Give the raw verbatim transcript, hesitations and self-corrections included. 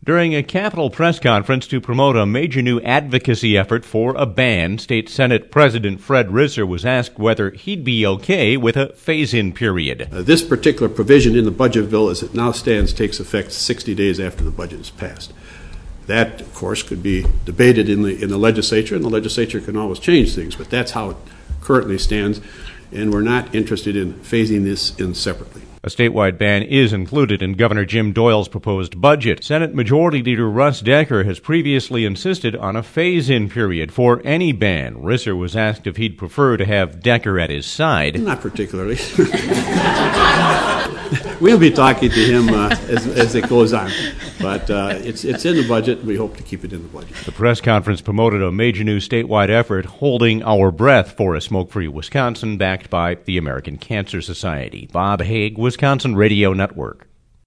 During a Capitol press conference to promote a major new advocacy effort for a ban, State Senate President Fred Risser was asked whether he'd be okay with a phase-in period. Uh, this particular provision in the budget bill, as it now stands, takes effect sixty days after the budget is passed. That, of course, could be debated in the in the legislature, and the legislature can always change things, but that's how it currently stands, and we're not interested in phasing this in separately. A statewide ban is included in Governor Jim Doyle's proposed budget. Senate Majority Leader Russ Decker has previously insisted on a phase-in period for any ban. Risser was asked if he'd prefer to have Decker at his side. Not particularly. We'll be talking to him uh, as, as it goes on. But uh, it's, it's in the budget, and we hope to keep it in the budget. The press conference promoted a major new statewide effort, Holding Our Breath for a Smoke-Free Wisconsin, backed by the American Cancer Society. Bob Haig, Wisconsin Radio Network.